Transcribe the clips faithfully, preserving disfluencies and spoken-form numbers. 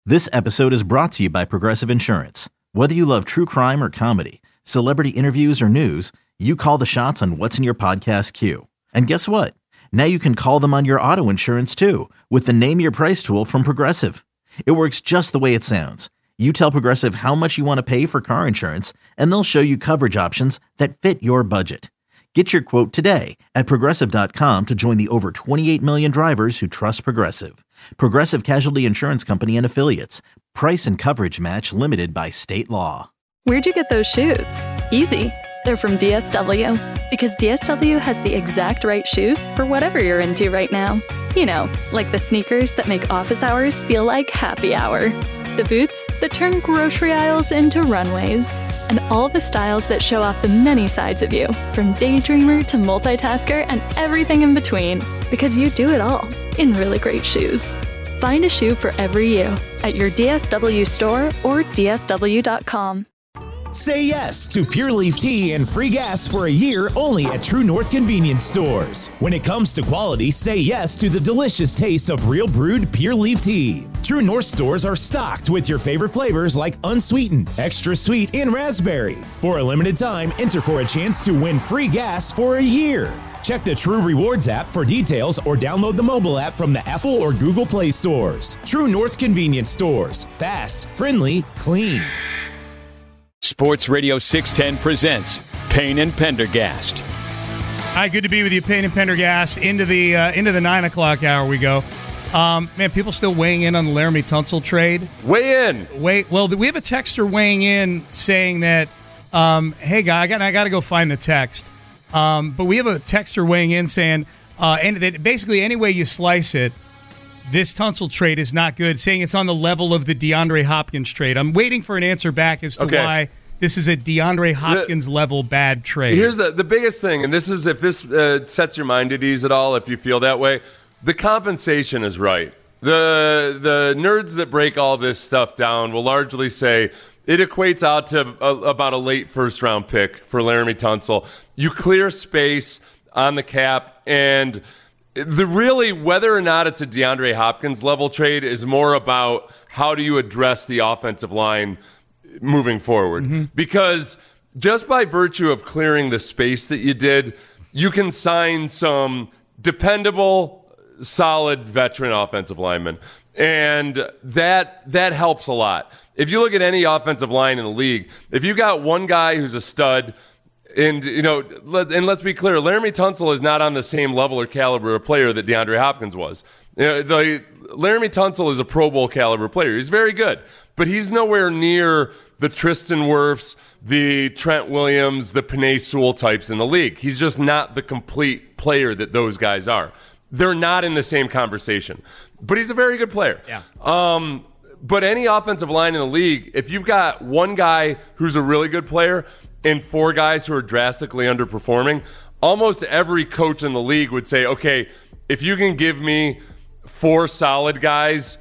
This episode is brought to you by Progressive Insurance. Whether you love true crime or comedy, celebrity interviews or news, you call the shots on what's in your podcast queue. And guess what? Now you can call them on your auto insurance too with the Name Your Price tool from Progressive. It works just the way it sounds. You tell Progressive how much you want to pay for car insurance, and they'll show you coverage options that fit your budget. Get your quote today at Progressive dot com to join the over twenty-eight million drivers who trust Progressive. Progressive Casualty Insurance Company and Affiliates. Price and coverage match limited by state law. Where'd you get those shoes? Easy. They're from D S W. Because D S W has the exact right shoes for whatever you're into right now. You know, like the sneakers that make office hours feel like happy hour. The boots that turn grocery aisles into runways. And all the styles that show off the many sides of you, from daydreamer to multitasker and everything in between. Because you do it all in really great shoes. Find a shoe for every you at your D S W store or D S W dot com. Say yes to Pure Leaf Tea and free gas for a year only at True North Convenience Stores. When it comes to quality, say yes to the delicious taste of real brewed Pure Leaf Tea. True North stores are stocked with your favorite flavors like unsweetened, extra sweet, and raspberry. For a limited time, enter for a chance to win free gas for a year. Check the True Rewards app for details or download the mobile app from the Apple or Google Play stores. True North Convenience Stores. Fast, friendly, clean. Sports Radio six ten presents Payne and Pendergast. Hi, good to be with you, Payne and Pendergast. Into the uh, into the nine o'clock hour we go. Um, man, people still weighing in on the Laramie Tunsil trade. Weigh in. Wait, well, we have a texter weighing in saying that, um, hey, guy, I got I got to go find the text. Um, but we have a texter weighing in saying, uh, and that basically any way you slice it, this Tunsil trade is not good, saying it's on the level of the DeAndre Hopkins trade. I'm waiting for an answer back as to okay. why this is a DeAndre Hopkins the, level bad trade. Here's the, the biggest thing, and this is if this uh, sets your mind at ease at all, if you feel that way, the compensation is right. The, the nerds that break all this stuff down will largely say it equates out to a, about a late first-round pick for Laramie Tunsil. You clear space on the cap, and the really, whether or not it's a DeAndre Hopkins level trade is more about how do you address the offensive line moving forward. Mm-hmm. Because just by virtue of clearing the space that you did, you can sign some dependable, solid veteran offensive linemen. And that that helps a lot. If you look at any offensive line in the league, if you got one guy who's a stud, and, you know, let, and let's be clear, Laramie Tunsil is not on the same level or caliber of player that DeAndre Hopkins was. You know, the, Laramie Tunsil is a Pro Bowl caliber player. He's very good, but he's nowhere near the Tristan Wirfs, the Trent Williams, the Penei Sewell types in the league. He's just not the complete player that those guys are. They're not in the same conversation, but he's a very good player. Yeah. Um, but any offensive line in the league, if you've got one guy who's a really good player and four guys who are drastically underperforming, almost every coach in the league would say, okay, if you can give me four solid guys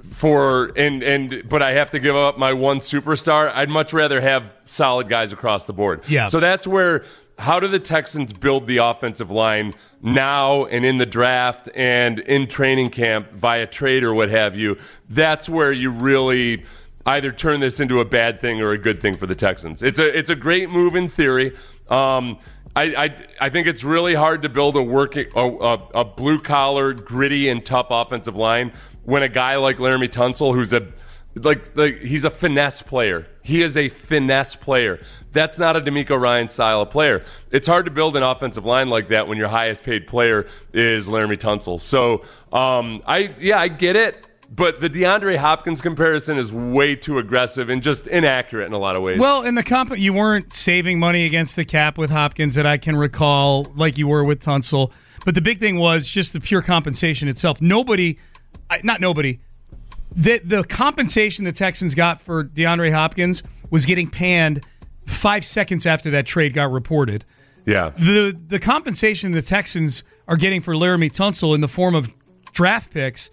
for and and but I have to give up my one superstar, I'd much rather have solid guys across the board. Yeah. So that's where, how do the Texans build the offensive line now and in the draft and in training camp via trade or what have you? That's where you really either turn this into a bad thing or a good thing for the Texans. It's a it's a great move in theory. Um, I, I I think it's really hard to build a working a, a, a blue collar, gritty, and tough offensive line when a guy like Laramie Tunsil, who's a like like he's a finesse player. He is a finesse player. That's not a D'Amico Ryan style of player. It's hard to build an offensive line like that when your highest paid player is Laramie Tunsil. So um, I yeah I get it. But the DeAndre Hopkins comparison is way too aggressive and just inaccurate in a lot of ways. Well, in the comp, you weren't saving money against the cap with Hopkins that I can recall like you were with Tunsil. But the big thing was just the pure compensation itself. Nobody, not nobody, the, the compensation the Texans got for DeAndre Hopkins was getting panned five seconds after that trade got reported. Yeah. The, the compensation the Texans are getting for Laramie Tunsil in the form of draft picks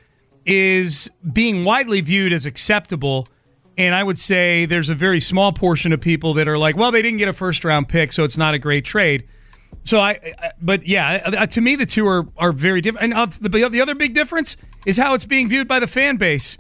is being widely viewed as acceptable, and I would say there's a very small portion of people that are like, well, they didn't get a first-round pick, so it's not a great trade. So I, I but yeah, to me the two are are very different. And the the other big difference is how it's being viewed by the fan base.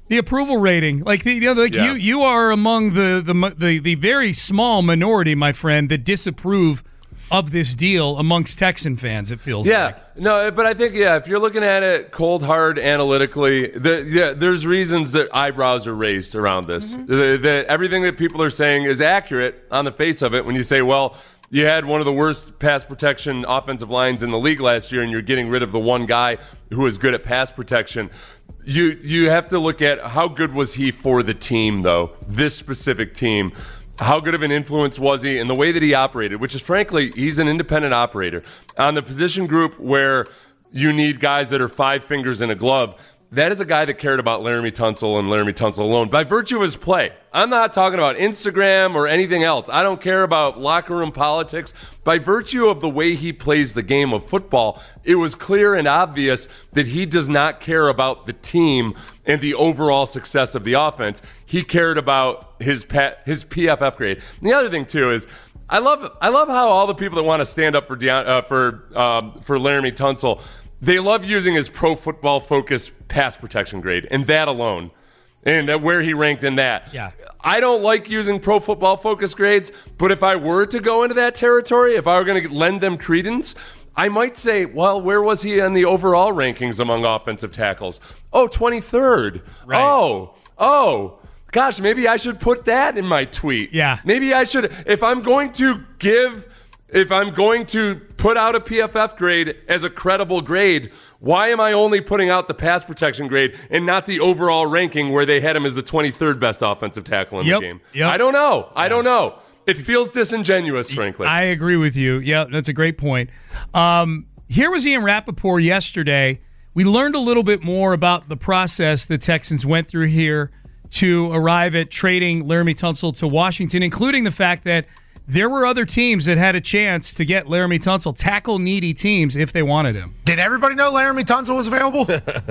The approval rating, like the, you know, like Yeah. you, you are among the, the the the very small minority, my friend, that disapprove of this deal amongst Texan fans. It feels Yeah, like. no, but I think yeah, if you're looking at it cold hard analytically, the, yeah, there's reasons that eyebrows are raised around this. Mm-hmm. The, the, everything that people are saying is accurate on the face of it. When you say, well, you had one of the worst pass protection offensive lines in the league last year, and you're getting rid of the one guy who was good at pass protection. You you have to look at how good was he for the team, though, this specific team. How good of an influence was he in the way that he operated, which is, frankly, he's an independent operator. On the position group where you need guys that are five fingers in a glove, that is a guy that cared about Laremy Tunsil and Laremy Tunsil alone by virtue of his play. I'm not talking about Instagram or anything else. I don't care about locker room politics. By virtue of the way he plays the game of football, it was clear and obvious that he does not care about the team and the overall success of the offense. He cared about his his P F F grade. And the other thing, too, is I love I love how all the people that want to stand up for Deon, uh, for um, for Laremy Tunsil, they love using his Pro Football Focus pass protection grade, and that alone, and uh, where he ranked in that. Yeah. I don't like using Pro Football Focus grades, but if I were to go into that territory, if I were going to lend them credence, I might say, well, where was he in the overall rankings among offensive tackles? Oh, twenty-third. Right. Oh, oh. Gosh, maybe I should put that in my tweet. Yeah. Maybe I should, if I'm going to give, if I'm going to put out a P F F grade as a credible grade, why am I only putting out the pass protection grade and not the overall ranking where they had him as the twenty-third best offensive tackle in Yep. the game? Yep. I don't know. I don't know. It feels disingenuous, frankly. I agree with you. Yeah, that's a great point. Um, here was Ian Rappaport yesterday. We learned a little bit more about the process the Texans went through here to arrive at trading Laremy Tunsil to Washington, including the fact that there were other teams that had a chance to get Laremy Tunsil, tackle-needy teams, if they wanted him. Did everybody know Laremy Tunsil was available?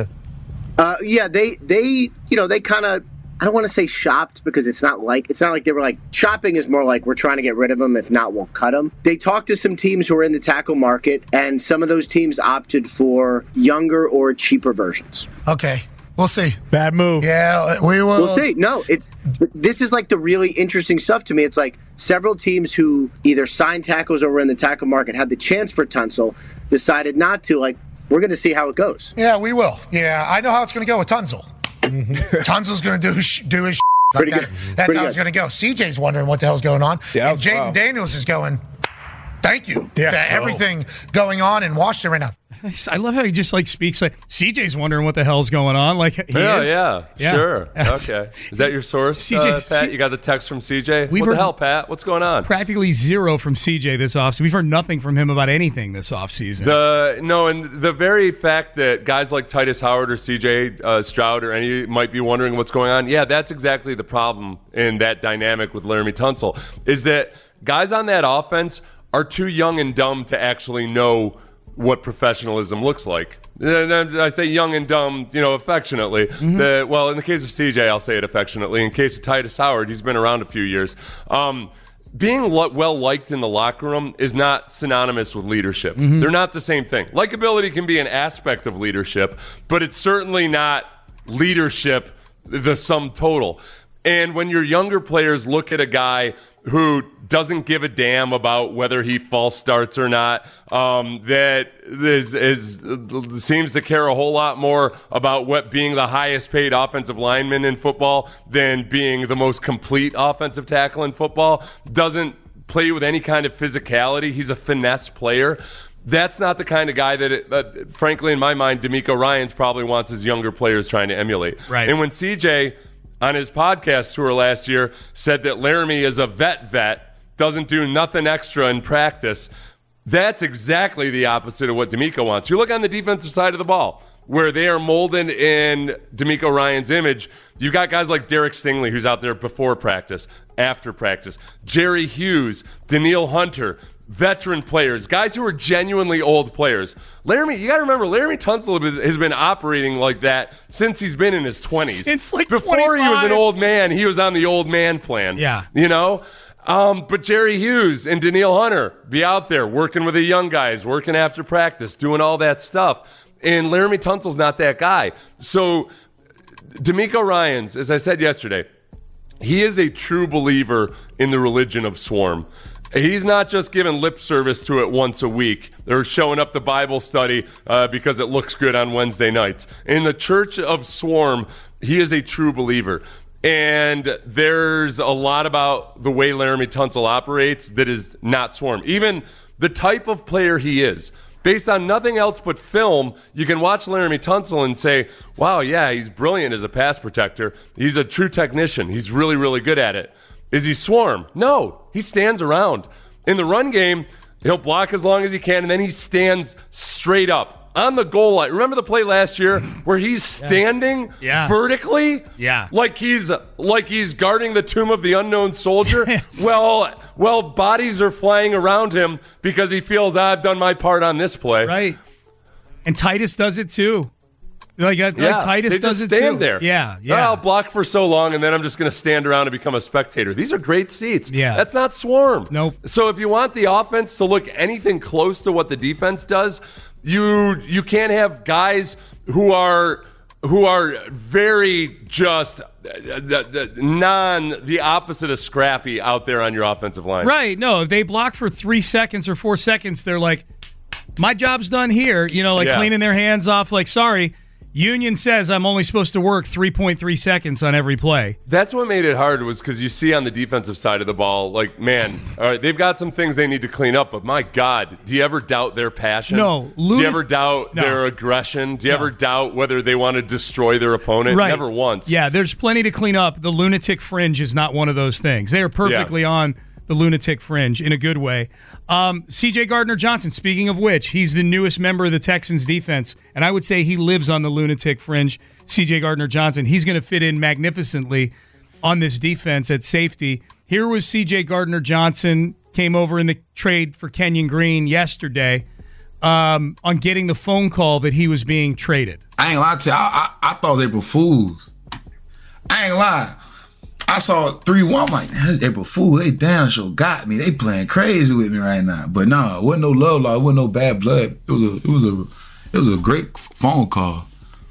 uh, yeah, they, they, you know, they kind of, I don't want to say shopped because it's not like, it's not like they were like, shopping is more like we're trying to get rid of him. If not, we'll cut him. They talked to some teams who are in the tackle market, and some of those teams opted for younger or cheaper versions. Okay. We'll see. Bad move. Yeah, we will. We'll see. No, it's this is like the really interesting stuff to me. It's like several teams who either signed tackles or were in the tackle market had the chance for Tunsil, decided not to. Like, we're going to see how it goes. Yeah, we will. Yeah, I know how it's going to go with Tunsil. Tunsil's going to do sh- do his sh- like Pretty that. good. That's Pretty how good. it's going to go. C J's wondering what the hell's going on. Yeah, and Jaden wow. Daniels is going, thank you Yeah. to everything going on in Washington right now. I love how he just like speaks like C J's wondering what the hell's going on. Like he yeah, is. yeah, Yeah. sure. That's- Okay. Is that your source, C J uh, Pat? You got the text from C J? We've What heard- the hell, Pat? What's going on? Practically zero from C J this offseason. We've heard nothing from him about anything this offseason. The no, and the very fact that guys like Titus Howard or C J uh, Stroud or any might be wondering what's going on. Yeah, that's exactly the problem in that dynamic with Laremy Tunsil, is that guys on that offense are too young and dumb to actually know what professionalism looks like. And I say young and dumb, you know, affectionately. Mm-hmm. The, well, in the case of C J, I'll say it affectionately. In case of Titus Howard, he's been around a few years. Um, being lo- well liked in the locker room is not synonymous with leadership. Mm-hmm. They're not the same thing. Likability can be an aspect of leadership, but it's certainly not leadership, the sum total. And when your younger players look at a guy who doesn't give a damn about whether he false starts or not, um, that is, is seems to care a whole lot more about what being the highest paid offensive lineman in football than being the most complete offensive tackle in football, doesn't play with any kind of physicality. He's a finesse player. That's not the kind of guy that, it, uh, frankly, in my mind, D'Amico Ryans probably wants his younger players trying to emulate. Right. And when C J, on his podcast tour last year, said that Laremy is a vet vet, doesn't do nothing extra in practice, that's exactly the opposite of what D'Amico wants. You look on the defensive side of the ball, where they are molded in D'Amico Ryans' image. You got guys like Derek Stingley, who's out there before practice, after practice, Jerry Hughes, Daniil Hunter, veteran players, guys who are genuinely old players. Laremy, you got to remember, Laremy Tunsil has been operating like that since he's been in his twenties. Since, like, Before he was twenty-five. an old man, he was on the old man plan. Yeah. You know? Um, but Jerry Hughes and Daniil Hunter be out there working with the young guys, working after practice, doing all that stuff. And Laremy Tunsil's not that guy. So DeMeco Ryans, as I said yesterday, he is a true believer in the religion of Swarm. He's not just giving lip service to it once a week or showing up to Bible study uh, because it looks good on Wednesday nights. In the Church of Swarm, he is a true believer. And there's a lot about the way Laremy Tunsil operates that is not Swarm. Even the type of player he is. Based on nothing else but film, you can watch Laremy Tunsil and say, wow, yeah, he's brilliant as a pass protector. He's a true technician. He's really, really good at it. Is he Swarm? No, he stands around. In the run game, he'll block as long as he can, and then he stands straight up on the goal line. Remember the play last year where he's standing yes. yeah. vertically? Yeah. Like he's like he's guarding the tomb of the unknown soldier? Yes. Well, well, bodies are flying around him because he feels, ah, I've done my part on this play. Right. And Titus does it too. Like, uh, yeah, like Titus they does just it stand too. there. Yeah, yeah. I'll block for so long, and then I'm just going to stand around and become a spectator. These are great seats. Yeah. That's not Swarm. Nope. So if you want the offense to look anything close to what the defense does, you you can't have guys who are who are very just non the opposite of scrappy out there on your offensive line. Right. No, if they block for three seconds or four seconds, they're like, my job's done here. You know, like Yeah. cleaning their hands off. Like, sorry. Union says I'm only supposed to work three point three seconds on every play. That's what made it hard was because you see on the defensive side of the ball, like, man, all right, they've got some things they need to clean up, but my God, do you ever doubt their passion? No. Do you ever doubt no. their aggression? Do you No. ever doubt whether they want to destroy their opponent? Right. Never once. Yeah, there's plenty to clean up. The lunatic fringe is not one of those things. They are perfectly yeah. on the lunatic fringe in a good way. Um, C J Gardner-Johnson, speaking of which, he's the newest member of the Texans defense, and I would say he lives on the lunatic fringe. C J Gardner-Johnson, he's going to fit in magnificently on this defense at safety. Here was C J Gardner-Johnson, came over in the trade for Kenyon Green yesterday um, on getting the phone call that he was being traded. I ain't gonna lie to you, I, I, I thought they were fools. I ain't gonna lie. I saw three one, I'm like, man, April Fool, they damn sure got me. They playing crazy with me right now. But no, it wasn't no love law, it wasn't no bad blood. It was a it was a it was a great phone call.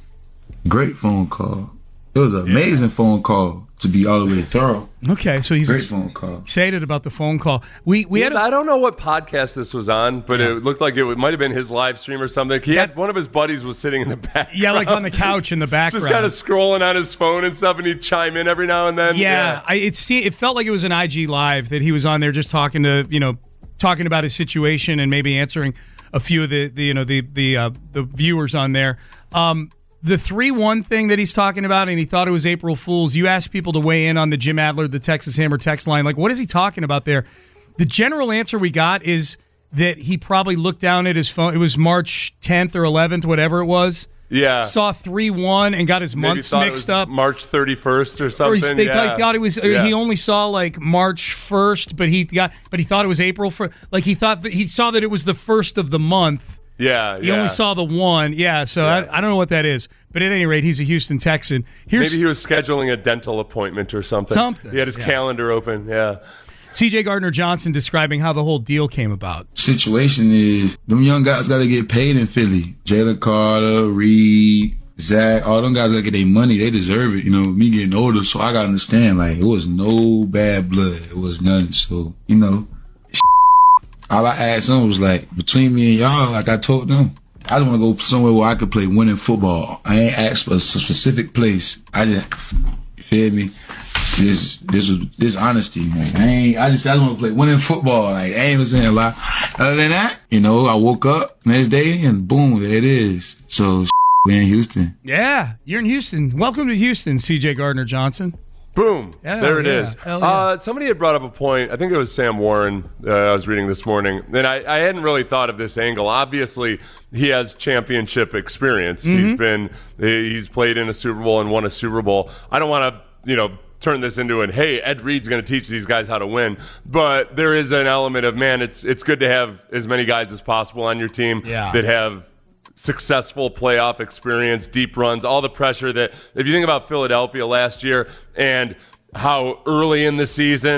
Great phone call. It was an amazing yeah. phone call to be all the way thorough. Okay, so he's great ex- phone call. excited about the phone call. We we yes, had a- I don't know what podcast this was on, but yeah. it looked like it might have been his live stream or something. He that, had one of his buddies was sitting in the back. Yeah, like on the couch in the background. Just kind of scrolling on his phone and stuff, and he'd chime in every now and then. Yeah, yeah. I, it, see, it felt like it was an I G Live that he was on there just talking to, you know, talking about his situation and maybe answering a few of the, the you know, the the uh, the viewers on there. Um, The three one thing that he's talking about, and he thought it was April Fool's, you asked people to weigh in on the Jim Adler, the Texas Hammer text line. Like, what is he talking about there? The general answer we got is that he probably looked down at his phone. It was March tenth or eleventh, whatever it was. Yeah. Saw three one and got his Maybe months thought mixed it was up. March thirty-first or something. Or he, they yeah. like, thought it was, yeah. he only saw like March first, but he got, but he thought it was April for, like he thought that he saw that it was the first of the month. Yeah, He yeah. only saw the one. Yeah, so Yeah. I, I don't know what that is. But at any rate, he's a Houston Texan. Here's Maybe he was scheduling a dental appointment or something. Something, He had his yeah. calendar open, yeah. C J Gardner-Johnson describing how the whole deal came about. Situation is, them young guys got to get paid in Philly. Jalen Carter, Reed, Zach, all them guys got to get their money. They deserve it. You know, me getting older, so I got to understand, like, it was no bad blood. It was nothing. So, you know, all I asked them was, like, between me and y'all, like I told them, I just want to go somewhere where I could play winning football. I ain't asked for a specific place. I just, you feel me? This, this was, this honesty, man. I ain't, I just, I just want to play winning football. Like, I ain't even saying a lot. Other than that, you know, I woke up next day and boom, there it is. So, we're in Houston. Yeah, you're in Houston. Welcome to Houston, C J Gardner-Johnson. Boom. Yeah, there it yeah. is. Hell yeah. Uh, somebody had brought up a point. I think it was Sam Warren uh, I was reading this morning. And I, I hadn't really thought of this angle. Obviously, he has championship experience. Mm-hmm. He's been he's played in a Super Bowl and won a Super Bowl. I don't want to, you know, turn this into an, hey, Ed Reed's going to teach these guys how to win. But there is an element of, man, it's it's good to have as many guys as possible on your team yeah. that have successful playoff experience, deep runs, all the pressure that, if you think about Philadelphia last year and how early in the season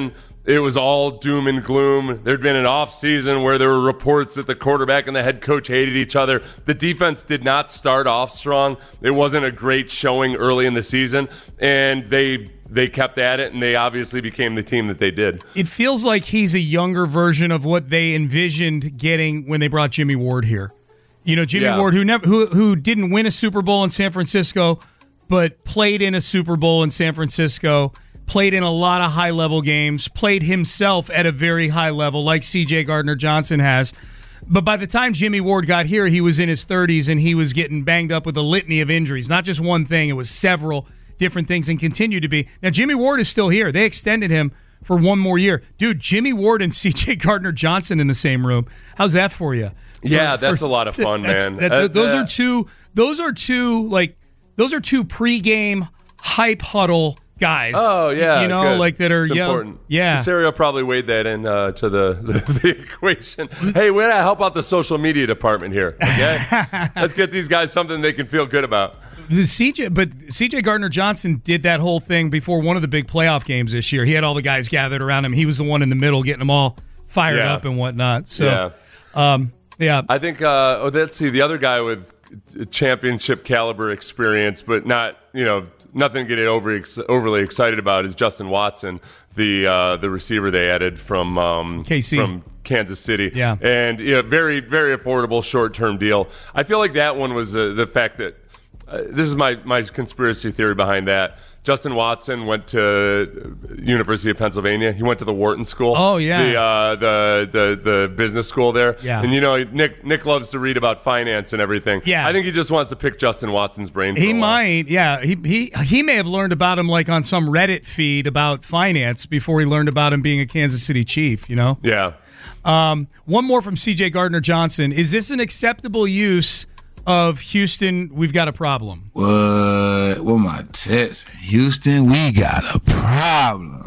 it was all doom and gloom. There'd been an off season where there were reports that the quarterback and the head coach hated each other. The defense did not start off strong. It wasn't a great showing early in the season, and they they kept at it, and they obviously became the team that they did. It feels like he's a younger version of what they envisioned getting when they brought Jimmy Ward here. You know, Jimmy Yeah. Ward, who never, who who didn't win a Super Bowl in San Francisco, but played in a Super Bowl in San Francisco, played in a lot of high-level games, played himself at a very high level, like C J Gardner-Johnson has. But by the time Jimmy Ward got here, he was in his thirties, and he was getting banged up with a litany of injuries. Not just one thing, it was several different things, and continue to be. Now, Jimmy Ward is still here. They extended him for one more year. Dude, Jimmy Ward and C J Gardner-Johnson in the same room. How's that for you? Yeah, For- that's for- a lot of fun, that's- man. that- Uh, those uh, are two. Those are two like. Those are two pregame hype huddle guys. Oh yeah, you know, good. like that are it's yell- important. Yeah, Casario probably weighed that in uh, to the, the, the equation. Hey, we gotta help out the social media department here. Okay, let's get these guys something they can feel good about. The C J, but C J Gardner-Johnson did that whole thing before one of the big playoff games this year. He had all the guys gathered around him. He was the one in the middle, getting them all fired Yeah. up and whatnot. So, Yeah. um, yeah, I think. Uh, oh, let's see. The other guy with championship caliber experience, but not you know nothing to get over overly excited about is Justin Watson, the uh, the receiver they added from um, K C. from Kansas City. Yeah. and you know, very very affordable short term deal. I feel like that one was uh, the fact that uh, this is my my conspiracy theory behind that. Justin Watson went to University of Pennsylvania. He went to the Wharton School. Oh, yeah. the uh, the, the the business school there. Yeah. And you know, Nick Nick loves to read about finance and everything. Yeah. I think he just wants to pick Justin Watson's brain. For he a while. might. Yeah, he he he may have learned about him like on some Reddit feed about finance before he learned about him being a Kansas City Chief. You know. Yeah. Um, one more from C J Gardner-Johnson. Is this an acceptable use of Houston? We've got a problem. What? What my text? Houston, we got a problem.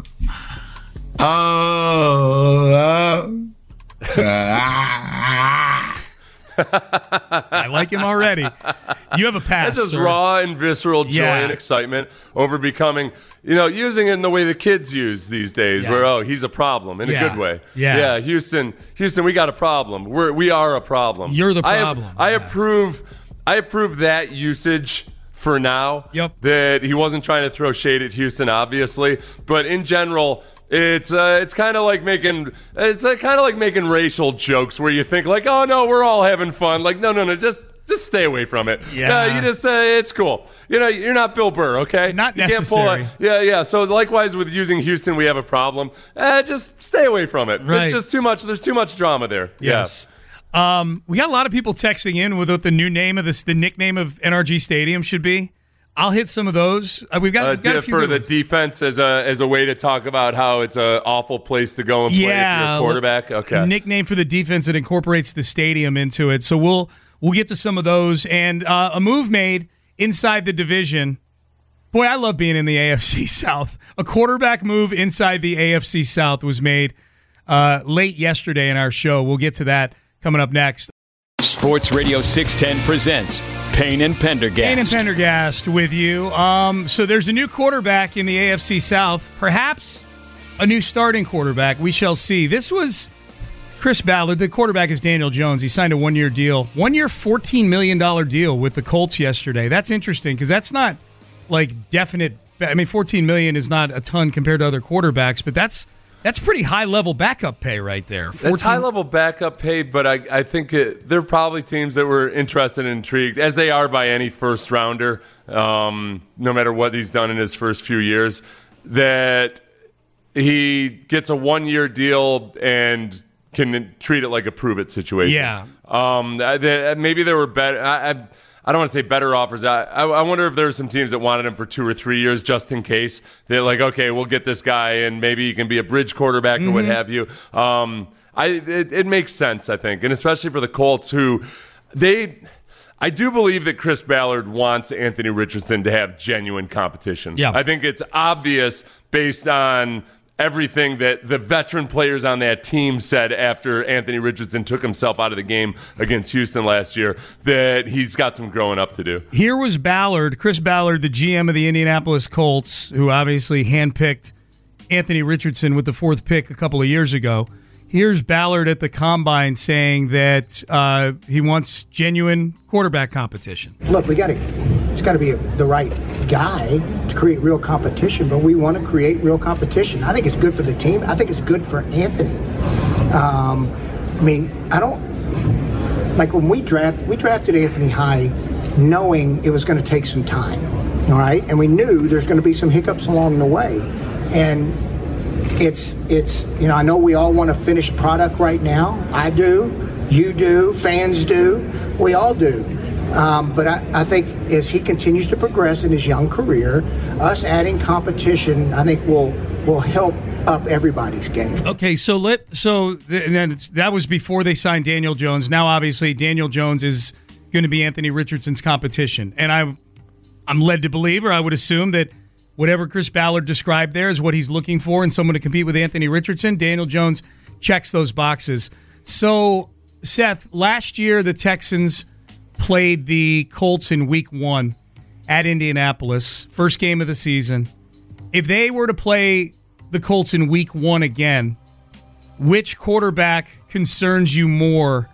Oh. uh, I like him already. You have a pass. That's just sir. raw and visceral joy Yeah. and excitement over becoming, you know, using it in the way the kids use these days, Yeah. where oh, he's a problem in Yeah. a good way. Yeah. yeah. Houston, Houston, we got a problem. We're we are a problem. You're the I- problem. I, Yeah. approve. I approve that usage for now. Yep. That he wasn't trying to throw shade at Houston, obviously, but in general. It's uh, it's kind of like making it's uh, kind of like making racial jokes where you think like, oh no, we're all having fun. Like no no no, just just stay away from it. Yeah. Uh, you just uh, it's cool. You know, you're not Bill Burr, okay? Not You can't pull a- necessary. yeah yeah. So likewise with using Houston, we have a problem. Uh, just stay away from it. Right. It's just too much. There's too much drama there. Yes. Um, we got a lot of people texting in with what the new name of this, the nickname of N R G Stadium should be. I'll hit some of those. Uh, we've got, Uh, we've got a few for good the ones. defense as a as a way to talk about how it's an awful place to go and play Yeah, if you're a quarterback. Okay. Nickname for the defense that incorporates the stadium into it. So we'll we'll get to some of those and uh, a move made inside the division. Boy, I love being in the A F C South. A quarterback move inside the A F C South was made uh, late yesterday in our show. We'll get to that coming up next. Sports Radio six ten presents Payne and Pendergast. Payne and Pendergast with you. Um, so there's a new quarterback in the A F C South. Perhaps a new starting quarterback. We shall see. This was Chris Ballard. The quarterback is Daniel Jones. He signed a one-year deal. One-year, fourteen million dollars deal with the Colts yesterday. That's interesting because that's not like definite. I mean, fourteen million dollars is not a ton compared to other quarterbacks, but that's that's pretty high-level backup pay right there. It's high-level backup pay, but I, I think it, there are probably teams that were interested and intrigued, as they are by any first-rounder, um, no matter what he's done in his first few years, that he gets a one-year deal and can treat it like a prove-it situation. Yeah. Um, that, maybe there were better... I, I, I don't want to say better offers. I, I I wonder if there are some teams that wanted him for two or three years just in case. They're like, okay, we'll get this guy and maybe he can be a bridge quarterback or what have you. Um, I it, it makes sense, I think, and especially for the Colts who they. I do believe that Chris Ballard wants Anthony Richardson to have genuine competition. Yeah. I think it's obvious based on everything that the veteran players on that team said after Anthony Richardson took himself out of the game against Houston last year, that he's got some growing up to do. Here was Ballard, Chris Ballard, the G M of the Indianapolis Colts, who obviously handpicked Anthony Richardson with the fourth pick a couple of years ago. Here's Ballard at the Combine saying that uh, he wants genuine quarterback competition. Look, we got to, it's got to be a, the right guy to create real competition, but we want to create real competition. I think it's good for the team. I think it's good for Anthony. Um, I mean, I don't, like when we draft, we drafted Anthony high knowing it was going to take some time, all right? And we knew there's going to be some hiccups along the way. And it's, it's you know, I know we all want a finished product right now. I do. You do. Fans do. We all do. Um, but I, I think as he continues to progress in his young career, us adding competition, I think will will help up everybody's game. Okay, so let so th- and then it's, that was before they signed Daniel Jones. Now, obviously, Daniel Jones is going to be Anthony Richardson's competition, and I, I'm led to believe, or I would assume that whatever Chris Ballard described there is what he's looking for in someone to compete with Anthony Richardson. Daniel Jones checks those boxes. So, Seth, last year the Texans played the Colts in week one at Indianapolis, first game of the season. If they were to play the Colts in week one again, which quarterback concerns you more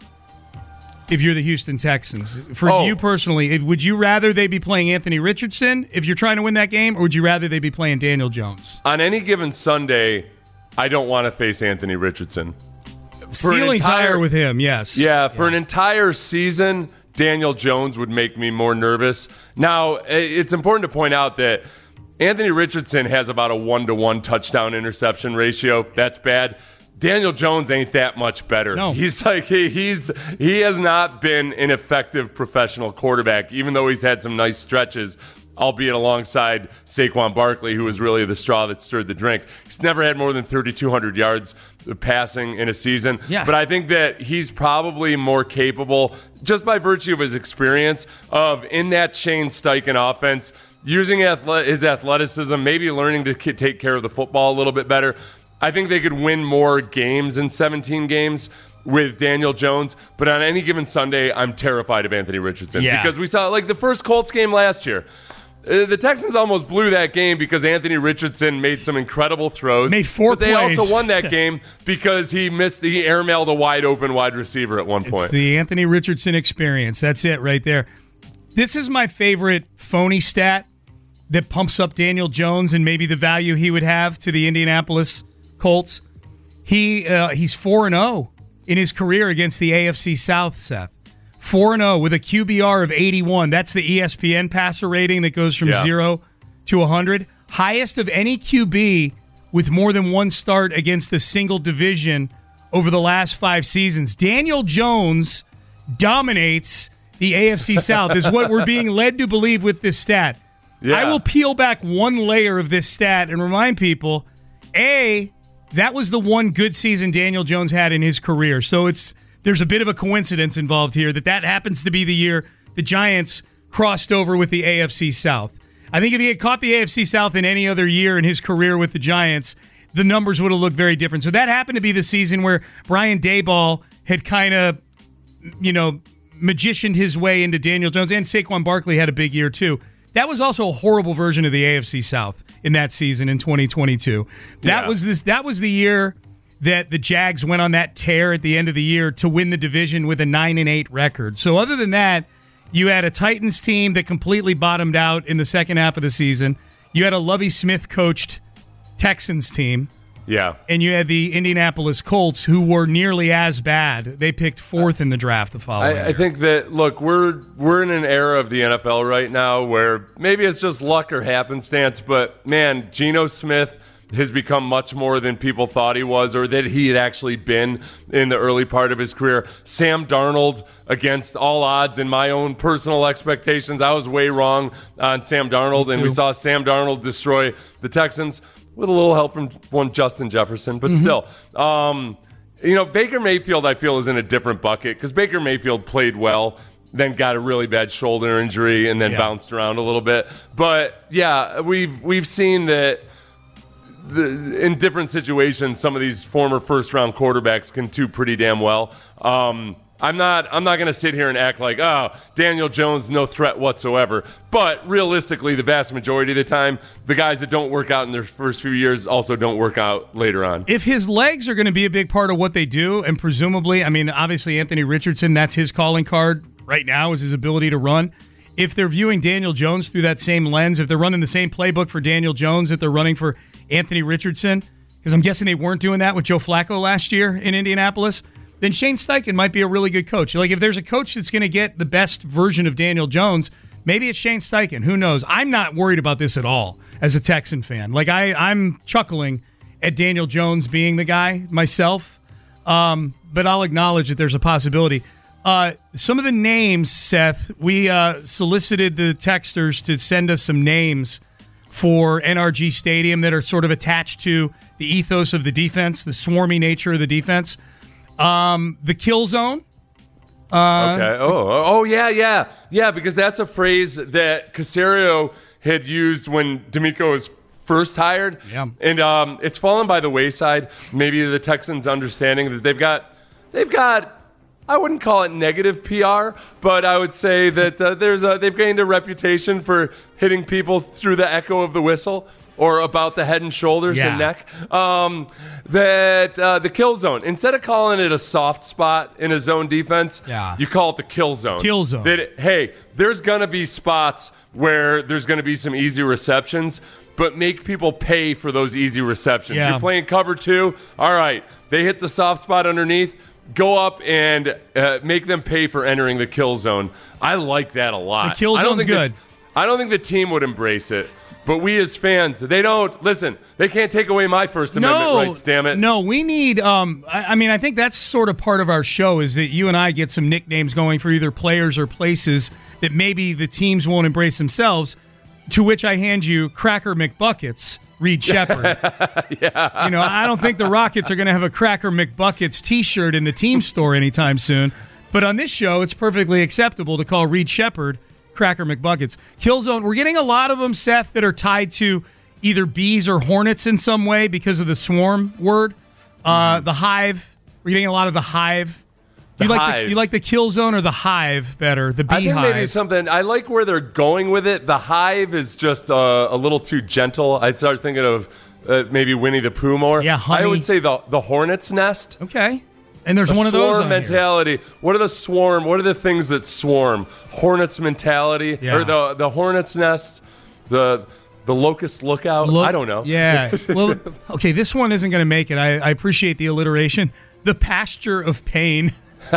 if you're the Houston Texans? For oh. you personally, if, would you rather they be playing Anthony Richardson if you're trying to win that game, or would you rather they be playing Daniel Jones? On any given Sunday, I don't want to face Anthony Richardson. For Ceiling's entire, higher with him, yes. Yeah, for yeah. an entire season, Daniel Jones would make me more nervous. Now, it's important to point out that Anthony Richardson has about a one-to-one touchdown interception ratio. That's bad. Daniel Jones ain't that much better. No. He's like he, he's he has not been an effective professional quarterback, even though he's had some nice stretches, albeit alongside Saquon Barkley, who was really the straw that stirred the drink. He's never had more than thirty-two hundred yards passing in a season. Yeah. But I think that he's probably more capable, just by virtue of his experience, of in that Shane Steichen offense, using athle- his athleticism, maybe learning to k- take care of the football a little bit better. I think they could win more games in seventeen games with Daniel Jones, but on any given Sunday, I'm terrified of Anthony Richardson. Yeah. Because we saw, like, the first Colts game last year. Uh, the Texans almost blew that game because Anthony Richardson made some incredible throws. Made four but they plays. also won that game because he missed, he airmailed a wide open wide receiver at one point. It's the Anthony Richardson experience. That's it right there. This is my favorite phony stat that pumps up Daniel Jones and maybe the value he would have to the Indianapolis Colts. He uh, he's four and oh in his career against the A F C South, Seth. four and oh with a Q B R of eighty-one. That's the E S P N passer rating that goes from yeah. zero to one hundred. Highest of any Q B with more than one start against a single division over the last five seasons. Daniel Jones dominates the A F C South is what we're being led to believe with this stat. Yeah. I will peel back one layer of this stat and remind people, A, that was the one good season Daniel Jones had in his career. So it's there's a bit of a coincidence involved here that that happens to be the year the Giants crossed over with the A F C South. I think if he had caught the A F C South in any other year in his career with the Giants, the numbers would have looked very different. So that happened to be the season where Brian Daboll had kind of, you know, magicianed his way into Daniel Jones, and Saquon Barkley had a big year too. That was also a horrible version of the A F C South in that season in twenty twenty-two. That yeah. was this. That was the year that the Jags went on that tear at the end of the year to win the division with a nine and eight record. So other than that, you had a Titans team that completely bottomed out in the second half of the season. You had a Lovie Smith coached Texans team. Yeah. And you had the Indianapolis Colts, who were nearly as bad. They picked fourth in the draft the following I, year. I think that, look, we're we're in an era of the N F L right now where maybe it's just luck or happenstance, but, man, Geno Smith has become much more than people thought he was or that he had actually been in the early part of his career. Sam Darnold, against all odds and my own personal expectations, I was way wrong on Sam Darnold, and we saw Sam Darnold destroy the Texans with a little help from one Justin Jefferson, but mm-hmm. still. Um, you know, Baker Mayfield, I feel, is in a different bucket because Baker Mayfield played well, then got a really bad shoulder injury, and then yeah. bounced around a little bit. But, yeah, we've we've seen that the, in different situations, some of these former first-round quarterbacks can do pretty damn well. Um, I'm not I'm not going to sit here and act like, oh, Daniel Jones, no threat whatsoever. But realistically, the vast majority of the time, the guys that don't work out in their first few years also don't work out later on. If his legs are going to be a big part of what they do, and presumably, I mean, obviously Anthony Richardson, that's his calling card right now, is his ability to run. If they're viewing Daniel Jones through that same lens, if they're running the same playbook for Daniel Jones that they're running for Anthony Richardson, because I'm guessing they weren't doing that with Joe Flacco last year in Indianapolis, then Shane Steichen might be a really good coach. Like, if there's a coach that's going to get the best version of Daniel Jones, maybe it's Shane Steichen. Who knows? I'm not worried about this at all as a Texan fan. Like, I, I'm chuckling at Daniel Jones being the guy myself, um, but I'll acknowledge that there's a possibility. Uh, some of the names, Seth, we uh, solicited the texters to send us some names for N R G Stadium that are sort of attached to the ethos of the defense, the swarmy nature of the defense. Um, the kill zone. Uh, okay. Oh, oh, yeah, yeah, yeah. Because that's a phrase that Caserio had used when D'Amico was first hired. Yeah. And um, it's fallen by the wayside. Maybe the Texans understanding that they've got, they've got. I wouldn't call it negative P R, but I would say that uh, there's a, they've gained a reputation for hitting people through the echo of the whistle, or about the head and shoulders yeah. and neck. Um, that uh, the kill zone, instead of calling it a soft spot in a zone defense, yeah. you call it the kill zone. Kill zone. That, hey, there's going to be spots where there's going to be some easy receptions, but make people pay for those easy receptions. Yeah. You're playing cover two. All right, they hit the soft spot underneath. Go up and uh, make them pay for entering the kill zone. I like that a lot. The kill zone's good. The, I don't think the team would embrace it. But we as fans, they don't, listen, they can't take away my First Amendment no, rights, damn it. No, we need, um, I, I mean, I think that's sort of part of our show is that you and I get some nicknames going for either players or places that maybe the teams won't embrace themselves, to which I hand you Cracker McBuckets, Reed Shepherd. yeah. You know, I don't think the Rockets are going to have a Cracker McBuckets t-shirt in the team store anytime soon. But on this show, it's perfectly acceptable to call Reed Shepherd Cracker McBuckets. Killzone, we're getting a lot of them, Seth, that are tied to either bees or hornets in some way because of the swarm word. Uh, mm-hmm. The hive, we're getting a lot of the hive. The you like hive. The, you like the kill zone or the hive better? The beehive. I think maybe something. I like where they're going with it. The hive is just uh, a little too gentle. I started thinking of uh, maybe Winnie the Pooh more. Yeah, honey. I would say the the hornet's nest. Okay. And there's the one of those swarm on mentality. Here. What are the swarm? What are the things that swarm? Hornets mentality, yeah. or the the hornet's nest, the the locust lookout. Look, I don't know. Yeah. Well, okay. This one isn't going to make it. I, I appreciate the alliteration. The pasture of pain.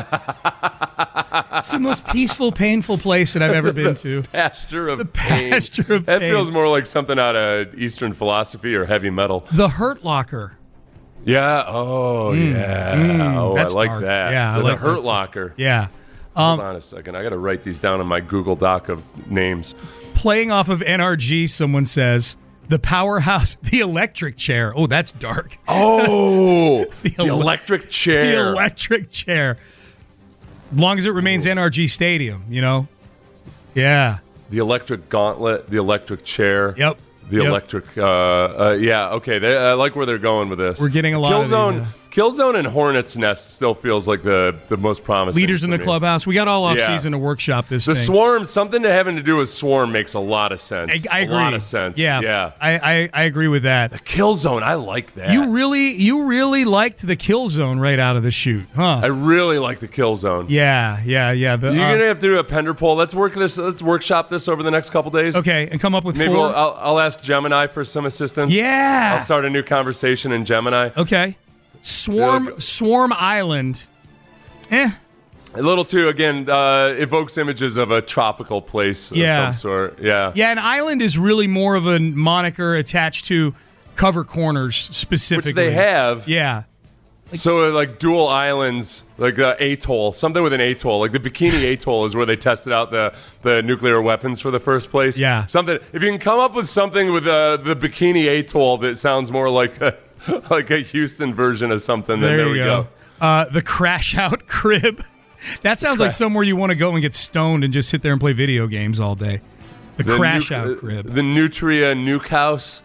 It's the most peaceful, painful place that I've ever been to. Pasture of the pain. pasture of that pain. That feels more like something out of Eastern philosophy or heavy metal. The Hurt Locker. Yeah. Oh, mm. yeah. Mm, oh, I like dark. that. Yeah, the, I like the Hurt that Locker. Yeah. Um, Hold on a second. I got to write these down in my Google Doc of names. Playing off of N R G, someone says the powerhouse, the electric chair. Oh, that's dark. Oh, the, the ele- electric chair. The electric chair. As long as it remains Ooh. N R G Stadium, you know? Yeah. The electric gauntlet, the electric chair. Yep. The yep. electric, uh, uh, yeah, okay. They, I like where they're going with this. We're getting a lot Killzone, of these, uh, Killzone and Hornet's Nest still feels like the, the most promising. Leaders in the me. clubhouse. We got all off yeah. season to workshop this the thing. Swarm, something to having to do with Swarm makes a lot of sense. I, I agree. A lot of sense. Yeah, yeah. I, I, I agree with that. The Killzone, I like that. You really, you really liked the Killzone right out of the chute, huh? I really like the Killzone. Yeah, yeah, yeah. The, You're uh, gonna have to do a Pender poll. Let's work this. Let's workshop this over the next couple days. Okay, and come up with Maybe four. We'll, I'll, I'll ask Gemini for some assistance. Yeah, I'll start a new conversation in Gemini. Okay. Swarm Good. Swarm Island. Eh. A little too, again, uh, evokes images of a tropical place yeah. of some sort. Yeah. Yeah, an island is really more of a moniker attached to cover corners specifically. Which they have. Yeah. Like, so, uh, like, dual islands, like uh, atoll, something with an atoll. Like the Bikini Atoll is where they tested out the, the nuclear weapons for the first place. Yeah. Something. If you can come up with something with uh, the Bikini Atoll that sounds more like a, like a Houston version of something, then there, there you we go. go. Uh, the Crash Out Crib. That sounds like somewhere you want to go and get stoned and just sit there and play video games all day. The, the Crash nu- Out Crib. The Nutria Nuke House.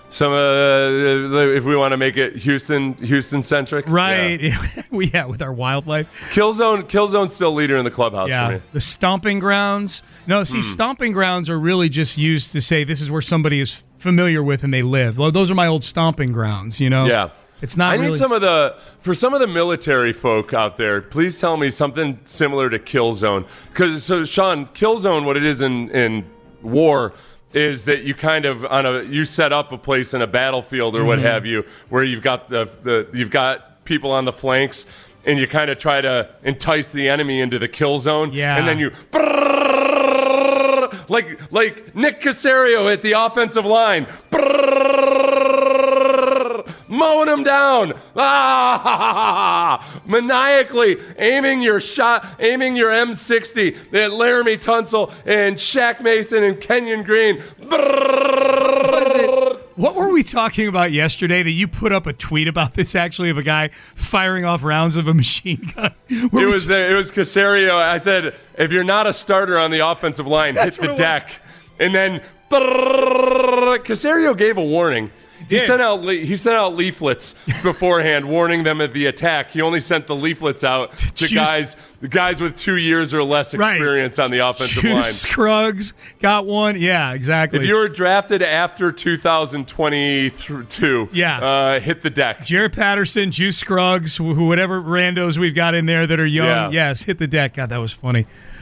Some, uh, if we want to make it Houston, Houston centric, right? Yeah. we yeah, with our wildlife. Killzone, Killzone's still leader in the clubhouse yeah. for me. The stomping grounds. No, see, hmm. stomping grounds are really just used to say this is where somebody is familiar with and they live. Well, those are my old stomping grounds. You know. Yeah. It's not. I need really... some of the for some of the military folk out there. Please tell me something similar to Killzone, because so Sean, Killzone, what it is in in war. Is that you kind of on a you set up a place in a battlefield or what mm-hmm. have you, where you've got the, the you've got people on the flanks and you kind of try to entice the enemy into the kill zone, yeah. and then you like like Nick Caserio at the offensive line, mowing him down, ah, maniacally aiming your shot, aiming your M sixty at Laramie Tunsil and Shaq Mason and Kenyon Green. Was it, what were we talking about yesterday that you put up a tweet about this actually of a guy firing off rounds of a machine gun? Were it was t- uh, it was Caserio. I said, if you're not a starter on the offensive line, hit the deck. And then Caserio gave a warning. He sent out le- he sent out leaflets beforehand, warning them of the attack. He only sent the leaflets out to Juice. guys the guys with two years or less experience right. on the offensive Juice line. Scruggs got one. Yeah, exactly. If you were drafted after two thousand twenty-two, yeah. uh, hit the deck. Jared Patterson, Juice Scruggs, wh- whatever randos we've got in there that are young, yeah. yes, hit the deck. God, that was funny.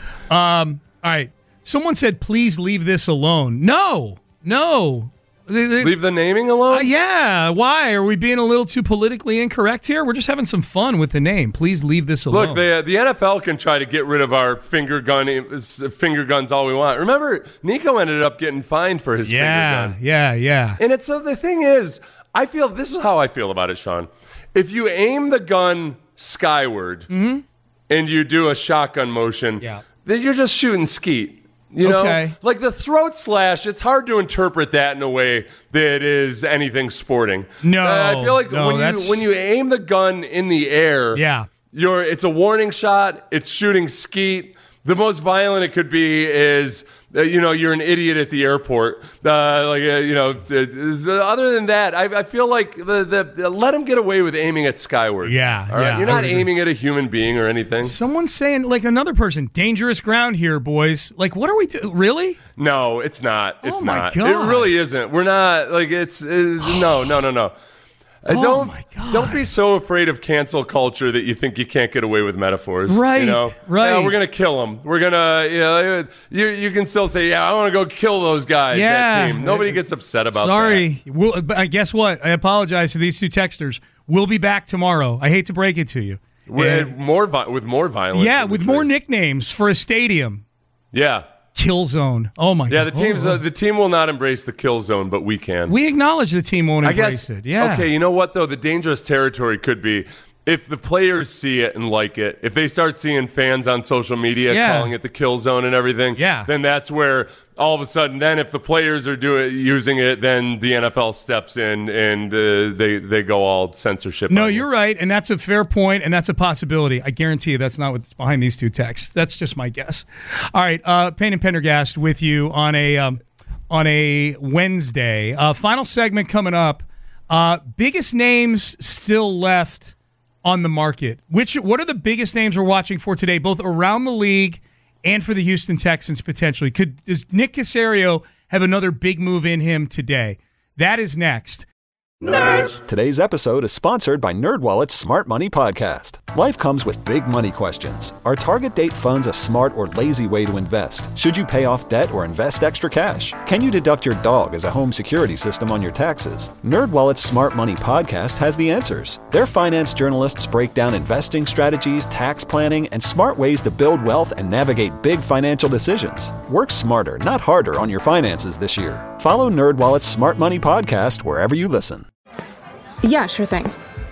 Um, all right. Someone said, please leave this alone. No, no. They, they, Leave the naming alone? Uh, yeah. Why? Are we being a little too politically incorrect here? We're just having some fun with the name. Please leave this alone. Look, the, the N F L can try to get rid of our finger gun, finger guns all we want. Remember, Nico ended up getting fined for his yeah, finger gun. Yeah, yeah, yeah. And it's so the thing is, I feel this is how I feel about it, Sean. If you aim the gun skyward mm-hmm. and you do a shotgun motion, yeah. then you're just shooting skeet. You know, okay. like the throat slash, it's hard to interpret that in a way that is anything sporting. No, uh, I feel like no, when that's... you when you aim the gun in the air, yeah, you're it's a warning shot. It's shooting skeet. The most violent it could be is, uh, you know, you're an idiot at the airport. Uh, like, uh, you know, uh, other than that, I, I feel like the, the let them get away with aiming at skyward. Yeah, all right? yeah. You're not aiming at a human being or anything. Someone's saying, like another person, dangerous ground here, boys. Like, what are we doing? Really? No, it's not. It's oh my not. God. It really isn't. We're not, like, it's, it's no, no, no, no. Oh don't my God. Don't be so afraid of cancel culture that you think you can't get away with metaphors. Right, you know? right. Yeah, we're gonna kill them. We're gonna, you know, you you can still say, yeah, I want to go kill those guys. Yeah. That team. Nobody gets upset about Sorry. that. Sorry. We'll, but guess what? I apologize to these two texters. We'll be back tomorrow. I hate to break it to you. With and, more vi- with more violence. Yeah, with more nicknames for a stadium. Yeah. Kill zone. Oh my yeah, God. the team's oh, uh, the team will not embrace the kill zone, but we can. We acknowledge the team won't I embrace guess, it. Yeah. Okay, you know what though? The dangerous territory could be if the players see it and like it. If they start seeing fans on social media yeah. calling it the kill zone and everything, yeah. then that's where all of a sudden, then if the players are doing using it, then the N F L steps in and uh, they they go all censorship. No, you're it. right, and that's a fair point, and that's a possibility. I guarantee you that's not what's behind these two texts. That's just my guess. All right, uh, Payne and Pendergast with you on a um, on a Wednesday. Uh, final segment coming up. Uh, biggest names still left on the market. Which what are the biggest names we're watching for today, both around the league and for the Houston Texans potentially? Could does Nick Caserio have another big move in him today? That is next. Nerds. Today's episode is sponsored by NerdWallet's Smart Money Podcast. Life comes with big money questions. Are target date funds a smart or lazy way to invest? Should you pay off debt or invest extra cash? Can you deduct your dog as a home security system on your taxes? NerdWallet's Smart Money Podcast has the answers. Their finance journalists break down investing strategies, tax planning, and smart ways to build wealth and navigate big financial decisions. Work smarter, not harder on your finances this year. Follow NerdWallet's Smart Money Podcast wherever you listen. Yeah, sure thing.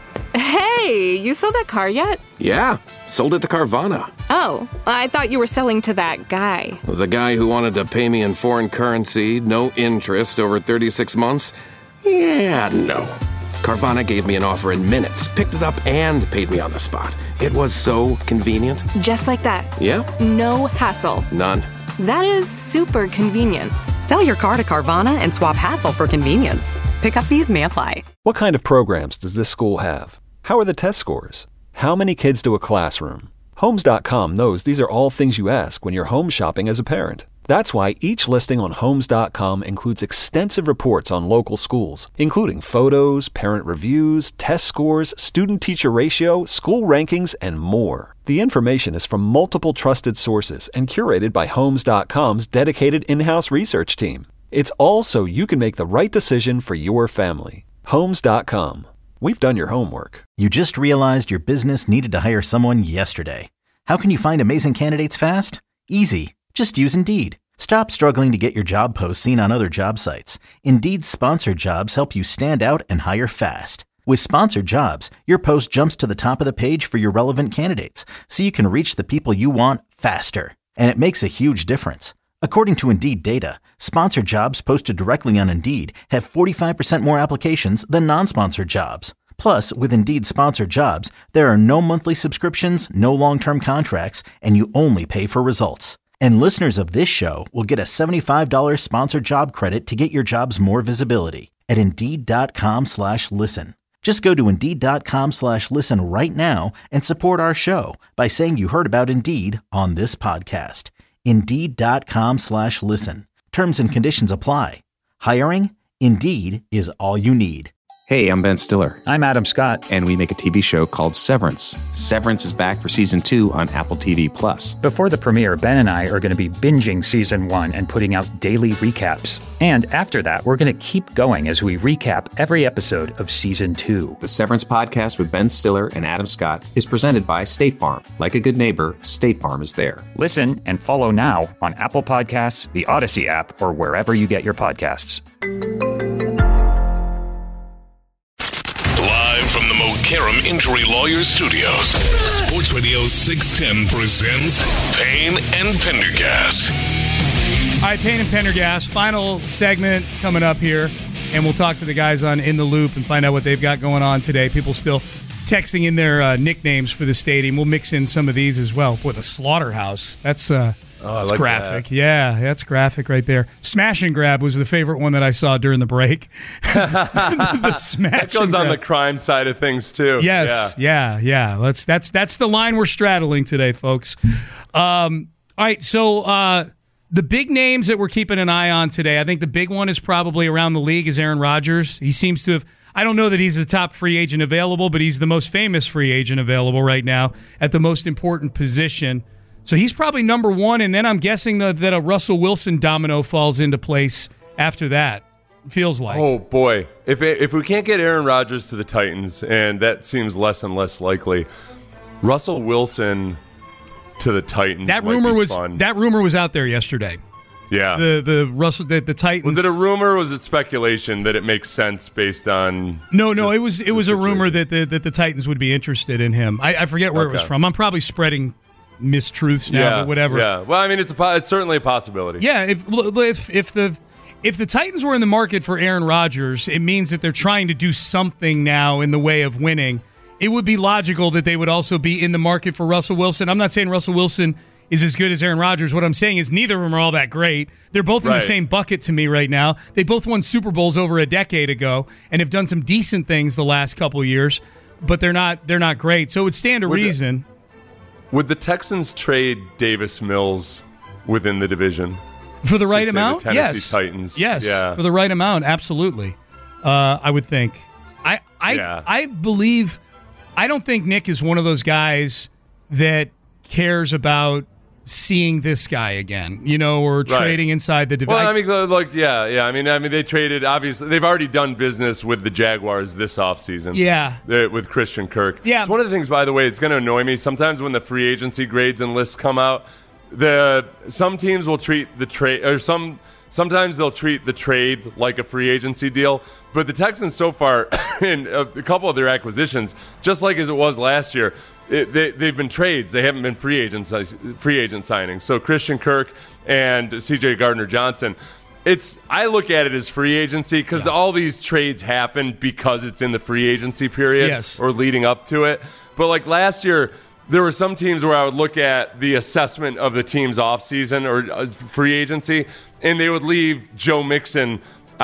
Hey, you sold that car yet? Yeah, sold it to Carvana. Oh, I thought you were selling to that guy. The guy who wanted to pay me in foreign currency, no interest, over thirty-six months? Yeah, no. Carvana gave me an offer in minutes, picked it up, and paid me on the spot. It was so convenient. Just like that. Yeah? No hassle. None. That is super convenient. Sell your car to Carvana and swap hassle for convenience. Pickup fees may apply. What kind of programs does this school have? How are the test scores? How many kids do a classroom? Homes dot com knows these are all things you ask when you're home shopping as a parent. That's why each listing on Homes dot com includes extensive reports on local schools, including photos, parent reviews, test scores, student-teacher ratio, school rankings, and more. The information is from multiple trusted sources and curated by Homes dot com's dedicated in-house research team. It's all so you can make the right decision for your family. Homes dot com. We've done your homework. You just realized your business needed to hire someone yesterday. How can you find amazing candidates fast? Easy. Just use Indeed. Stop struggling to get your job posts seen on other job sites. Indeed's sponsored jobs help you stand out and hire fast. With sponsored jobs, your post jumps to the top of the page for your relevant candidates, so you can reach the people you want faster. And it makes a huge difference. According to Indeed data, sponsored jobs posted directly on Indeed have forty-five percent more applications than non-sponsored jobs. Plus, with Indeed sponsored jobs, there are no monthly subscriptions, no long-term contracts, and you only pay for results. And listeners of this show will get a seventy-five dollars sponsored job credit to get your jobs more visibility at Indeed.com slash listen. Just go to Indeed.com slash listen right now and support our show by saying you heard about Indeed on this podcast. Indeed.com slash listen. Terms and conditions apply. Hiring? Indeed is all you need. Hey, I'm Ben Stiller. I'm Adam Scott. And we make a T V show called Severance. Severance is back for season two on Apple T V Plus. Before the premiere, Ben and I are going to be binging season one and putting out daily recaps. And after that, we're going to keep going as we recap every episode of season two. The Severance podcast with Ben Stiller and Adam Scott is presented by State Farm. Like a good neighbor, State Farm is there. Listen and follow now on Apple Podcasts, the Odyssey app, or wherever you get your podcasts. From the Mokaram Injury Lawyers Studios, Sports Radio six ten presents Payne and Pendergast. All right, Payne and Pendergast, final segment coming up here, and we'll talk to the guys on In the Loop and find out what they've got going on today. People still texting in their uh, nicknames for the stadium. We'll mix in some of these as well. Boy, the Slaughterhouse. That's uh, oh, that's like graphic. That. Yeah, that's graphic right there. Smash and Grab was the favorite one that I saw during the break. the smash that goes and on grab. the crime side of things too. Yes, yeah, yeah. yeah. That's that's that's the line we're straddling today, folks. Um, all right, so uh, the big names that we're keeping an eye on today. I think the big one is probably around the league is Aaron Rodgers. He seems to have. I don't know that he's the top free agent available, but he's the most famous free agent available right now at the most important position. So he's probably number one, and then I'm guessing that, that a Russell Wilson domino falls into place after that. Feels like. Oh, boy. If it, if we can't get Aaron Rodgers to the Titans, and that seems less and less likely, Russell Wilson to the Titans that might rumor be was fun. That rumor was out there yesterday. Yeah. The the Russell the, the Titans. Was it a rumor or was it speculation that it makes sense based on No, no, it was it was a rumor that the that the Titans would be interested in him. I, I forget where Okay. it was from. I'm probably spreading mistruths now, yeah, but whatever. Yeah. Well, I mean it's a po- it's certainly a possibility. Yeah, if if if the if the Titans were in the market for Aaron Rodgers, it means that they're trying to do something now in the way of winning. It would be logical that they would also be in the market for Russell Wilson. I'm not saying Russell Wilson is as good as Aaron Rodgers. What I'm saying is neither of them are all that great. They're both in Right. the same bucket to me right now. They both won Super Bowls over a decade ago and have done some decent things the last couple of years, but they're not they're not great. So it would stand to Would the- reason. Would the Texans trade Davis Mills within the division? For the right So say amount? The Tennessee yes. Titans. Yes. Yeah. For the right amount, absolutely. Uh, I would think. I I Yeah. I believe I don't think Nick is one of those guys that cares about seeing this guy again, you know, or Right. trading inside the division. Well, I mean, like, yeah, yeah. I mean, I mean, they traded. Obviously, they've already done business with the Jaguars this offseason. Yeah. Uh, with Christian Kirk. Yeah. It's one of the things, by the way, it's going to annoy me sometimes when the free agency grades and lists come out. The some teams will treat the trade, or some sometimes they'll treat the trade like a free agency deal. But the Texans so far, in a, a couple of their acquisitions, just like as it was last year. It, they, they've been trades. They haven't been free agent free agent signings. So Christian Kirk and C J Gardner-Johnson. It's I look at it as free agency because yeah. all these trades happen because it's in the free agency period yes. or leading up to it. But like last year, there were some teams where I would look at the assessment of the team's offseason or free agency, and they would leave Joe Mixon out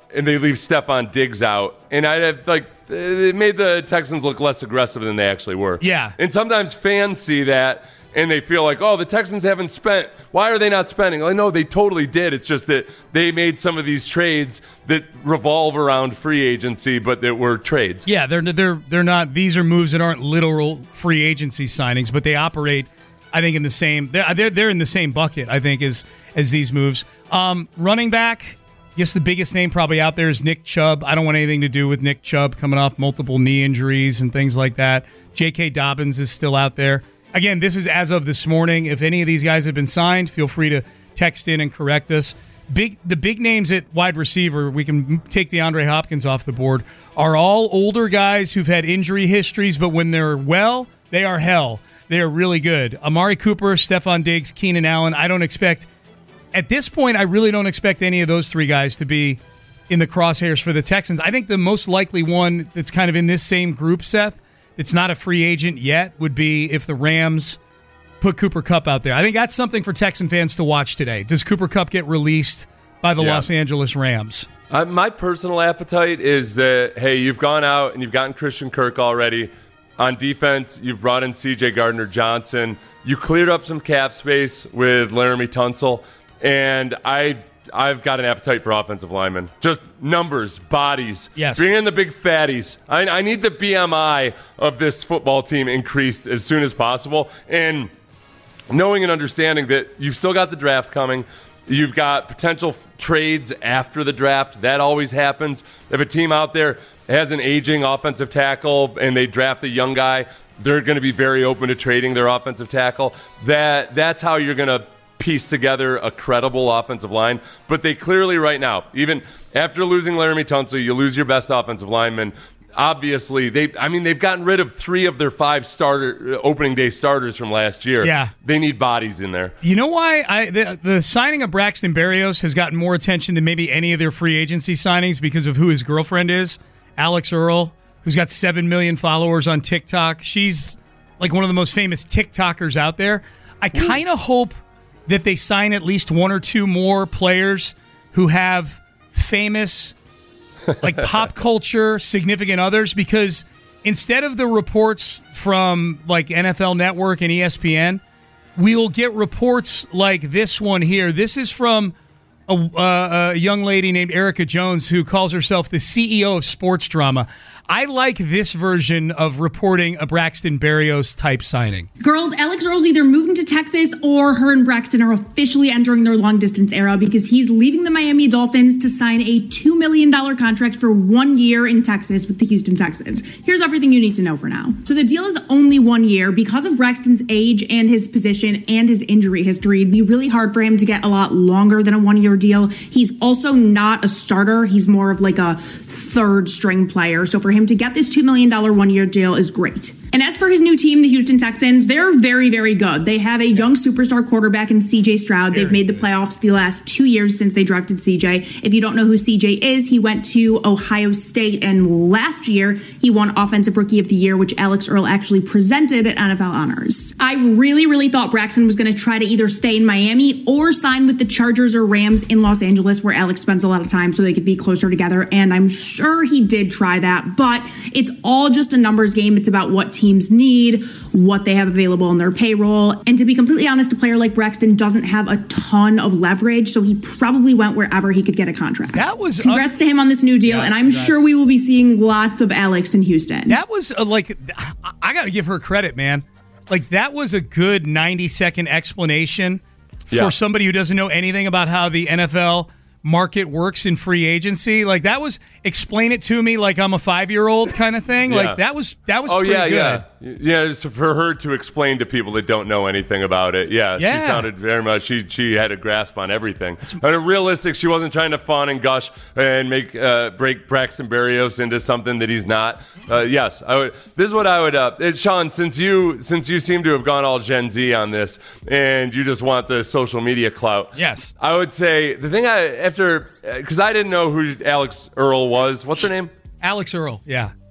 and they leave Stephon Diggs out. And I'd have, like, it made the Texans look less aggressive than they actually were. Yeah. And sometimes fans see that, and they feel like, oh, the Texans haven't spent. Why are they not spending? Like, no, they totally did. It's just that they made some of these trades that revolve around free agency, but that were trades. Yeah, they're they're they're not. These are moves that aren't literal free agency signings, but they operate, I think, in the same. They're they're, they're in the same bucket, I think, as as these moves. Um, running back. I guess the biggest name probably out there is Nick Chubb. I don't want anything to do with Nick Chubb coming off multiple knee injuries and things like that. J K. Dobbins is still out there. Again, this is as of this morning. If any of these guys have been signed, feel free to text in and correct us. Big, the big names at wide receiver, we can take DeAndre Hopkins off the board, are all older guys who've had injury histories, but when they're well, they are hell. They are really good. Amari Cooper, Stephon Diggs, Keenan Allen. I don't expect... At this point, I really don't expect any of those three guys to be in the crosshairs for the Texans. I think the most likely one that's kind of in this same group, Seth, that's not a free agent yet, would be if the Rams put Cooper Kupp out there. I think that's something for Texan fans to watch today. Does Cooper Kupp get released by the yeah. Los Angeles Rams? Uh, my personal appetite is that, hey, you've gone out and you've gotten Christian Kirk already. On defense, you've brought in C J Gardner-Johnson. You cleared up some cap space with Laramie Tunsil. And I, I've got an appetite for offensive linemen. Just numbers, bodies. Yes. Bring in the big fatties. I, I need the B M I of this football team increased as soon as possible. And knowing and understanding that you've still got the draft coming. You've got potential f- trades after the draft. That always happens. If a team out there has an aging offensive tackle and they draft a young guy, they're going to be very open to trading their offensive tackle. That That's how you're going to piece together a credible offensive line. But they clearly right now, even after losing Laramie Tunsil, you lose your best offensive lineman. Obviously, they I mean, they've gotten rid of three of their five starter opening day starters from last year. Yeah. They need bodies in there. You know why? I the, the signing of Braxton Berrios has gotten more attention than maybe any of their free agency signings because of who his girlfriend is, Alex Earl, who's got seven million followers on TikTok. She's like one of the most famous TikTokers out there. I kind of hope that they sign at least one or two more players who have famous, like pop culture, significant others, because instead of the reports from like N F L Network and E S P N, we will get reports like this one here. This is from a, uh, a young lady named Erica Jones who calls herself the C E O of sports drama. I like this version of reporting a Braxton Berrios type signing. Girls, Alex Earl's either moving to Texas or her and Braxton are officially entering their long distance era because he's leaving the Miami Dolphins to sign a two million dollars contract for one year in Texas with the Houston Texans. Here's everything you need to know for now. So the deal is only one year. Because of Braxton's age and his position and his injury history, it'd be really hard for him to get a lot longer than a one year deal. He's also not a starter. He's more of like a third string player. So for him to get this two million dollars one-year deal is great. And as for his new team, the Houston Texans, they're very, very good. They have a young superstar quarterback in C J Stroud. They've made the playoffs the last two years since they drafted C J. If you don't know who C J is, he went to Ohio State, and last year he won Offensive Rookie of the Year, which Alex Earl actually presented at N F L Honors. I really, really thought Braxton was going to try to either stay in Miami or sign with the Chargers or Rams in Los Angeles, where Alex spends a lot of time, so they could be closer together, and I'm sure he did try that, but it's all just a numbers game. It's about what teams need, what they have available on their payroll. And to be completely honest, a player like Braxton doesn't have a ton of leverage, so he probably went wherever he could get a contract. That was Congrats un- to him on this new deal, yeah, and I'm congrats. sure we will be seeing lots of Alex in Houston. That was uh, like, I got to give her credit, man. Like, that was a good ninety second explanation for yeah. somebody who doesn't know anything about how the N F L market works in free agency. Like, that was, explain it to me like I'm a five-year-old kind of thing. Yeah. Like, that was that was oh, pretty yeah, good. Yeah, yeah. It's for her to explain to people that don't know anything about it. Yeah, Yeah. she sounded very much, she she had a grasp on everything. But realistic, she wasn't trying to fawn and gush and make uh, break Braxton Berrios into something that he's not. Uh, yes, I would. This is what I would. Uh, Sean, since you since you seem to have gone all Gen Z on this, and you just want the social media clout. Yes, I would say the thing I after because I didn't know who Alex Earl was. What's her name? Alex Earl. Yeah.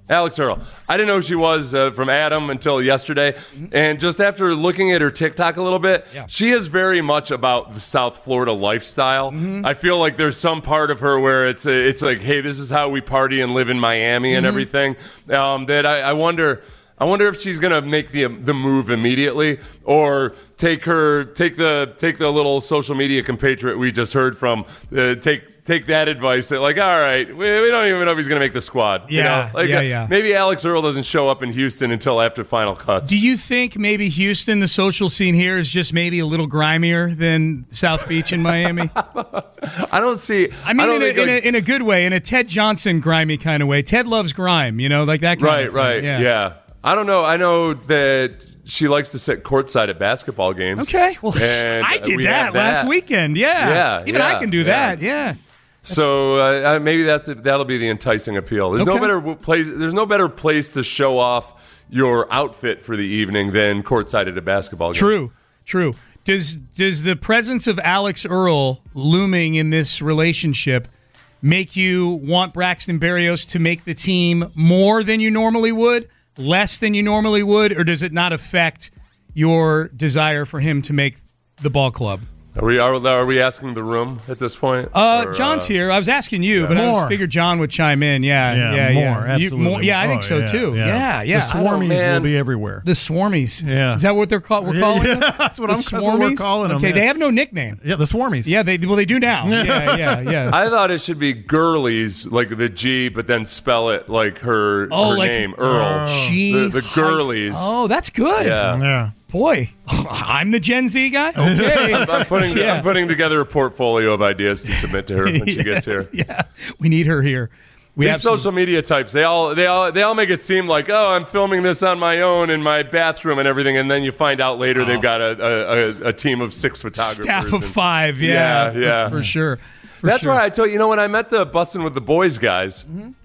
Alex Earl. I didn't know who she was uh, from Adam until yesterday. Mm-hmm. And just after looking at her TikTok a little bit, yeah. she is very much about the South Florida lifestyle. Mm-hmm. I feel like there's some part of her where it's a, it's like, hey, this is how we party and live in Miami and mm-hmm. everything. Um, that I, I wonder... I wonder if she's gonna make the the move immediately, or take her take the take the little social media compatriot we just heard from. Uh, take take that advice that like, all right, we, we don't even know if he's gonna make the squad. Yeah, you know? like, yeah, uh, yeah. Maybe Alex Earl doesn't show up in Houston until after Final Cuts. Do you think maybe Houston, the social scene here, is just maybe a little grimier than South Beach in Miami? I don't see. I mean, I don't in, a, think, like, in, a, in a good way, in a Ted Johnson grimy kind of way. Ted loves grime, you know, like that kind right, of right, right, yeah. yeah. I don't know. I know that she likes to sit courtside at basketball games. Okay. Well, and I did we that, have last that. weekend. Yeah. Yeah. Even yeah, I can do yeah. that. Yeah. So uh, maybe that's that'll be the enticing appeal. There's Okay. no better place. There's no better place to show off your outfit for the evening than courtside at a basketball game. True. True. Does does the presence of Alex Earl looming in this relationship make you want Braxton Berrios to make the team more than you normally would? Less than you normally would, or does it not affect your desire for him to make the ball club? Are we are, are we asking the room at this point? Uh, Or, John's uh, here. I was asking you, yeah. but I More. was, figured John would chime in. Yeah, Yeah, yeah, more, yeah. You- absolutely. more- yeah, I think Oh, so yeah, too. yeah. Yeah, yeah. The swarmies man. will be everywhere. The Swarmies. Yeah. Is that what they're called? We're Yeah, calling yeah, them? that's what The I'm- that's what we're Swarmies? calling them, Okay, yeah. they have no nickname. Yeah, the swarmies. Yeah, they well they do now. Yeah, yeah, yeah. I thought it should be Girlies, like the G, but then spell it like her, Oh, her like- name, Earl. G. The, the Girlies. Oh, that's good. Yeah. Yeah. Boy, I'm the Gen Z guy. Okay. I'm, I'm putting Yeah. I'm putting together a portfolio of ideas to submit to her when she gets here. Yeah, we need her here. We These have some- social media types, they all they all they all make it seem like, oh, I'm filming this on my own in my bathroom and everything, and then you find out later they've got a, a, a, a team of six photographers. staff of and- five. Yeah, yeah, yeah. for sure. For That's sure. why I told you know when I met the Bussin' with the Boys guys,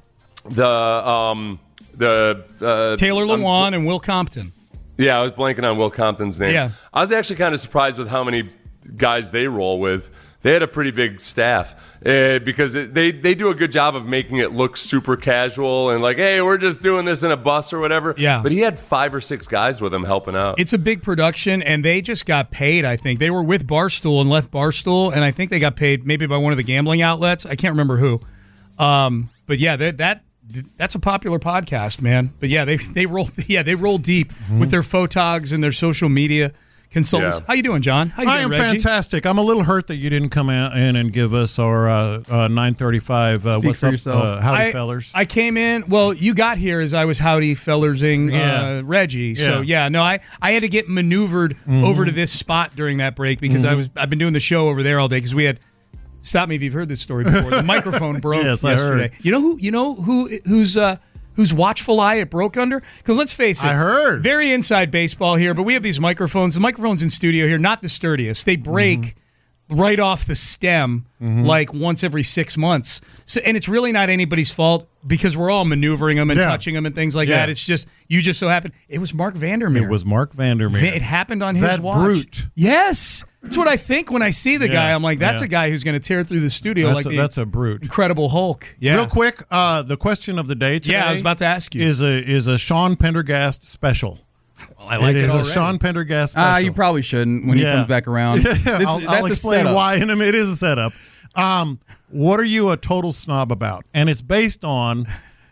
the um the uh, Taylor um, Lewan and Will Compton. Yeah, I was blanking on Will Compton's name. Yeah. I was actually kind of surprised with how many guys they roll with. They had a pretty big staff uh, because it, they, they do a good job of making it look super casual and like, hey, we're just doing this in a bus or whatever. Yeah. But he had five or six guys with him helping out. It's a big production, and they just got paid, I think. They were with Barstool and left Barstool, and I think they got paid maybe by one of the gambling outlets. I can't remember who. Um, but, yeah, that that that's a popular podcast, man. But, yeah, they they roll yeah they roll deep Mm-hmm. with their photogs and their social media consultants. Yeah. How you doing, John? How you I doing, am Reggie? fantastic. I'm a little hurt that you didn't come out in and give us our uh, uh, nine thirty-five. Uh, Speak what's for up, yourself. Uh, howdy, I, fellers. I came in. Well, you got here as I was howdy fellersing Yeah. uh, Reggie. So Yeah. yeah, no, I, I had to get maneuvered Mhm. over to this spot during that break because I Mhm. was I've been doing the show over there all day because we had. Stop me if you've heard this story before. The microphone broke Yes, I yesterday. heard. You know who? You know who? Who's uh, whose watchful eye it broke under? Because let's face it, I heard. very inside baseball here. But we have these microphones. The microphones in studio here, not the sturdiest. They break. Mm-hmm. Right off the stem, Mhm. like once every six months. So, and it's really not anybody's fault because we're all maneuvering them and Yeah. touching them and things like Yeah. that. It's just you just so happened. It was Mark Vandermeer. It was Mark Vandermeer. Va- It happened on his That watch. brute. Yes, that's what I think when I see the Yeah, guy. I'm like, that's yeah. a guy who's going to tear through the studio That's like a, the that's a brute. Incredible Hulk. Yeah. Real quick, uh, the question of the day today. Yeah, I was about to ask you. Is a is a Sean Pendergast special. Well, I like it it is already. a Sean Pendergast special. Ah, you probably shouldn't when he Yeah. comes back around. Yeah, This- I'll, that's I'll a explain setup. why in a minute. It is a setup. Um, what are you a total snob about? And it's based on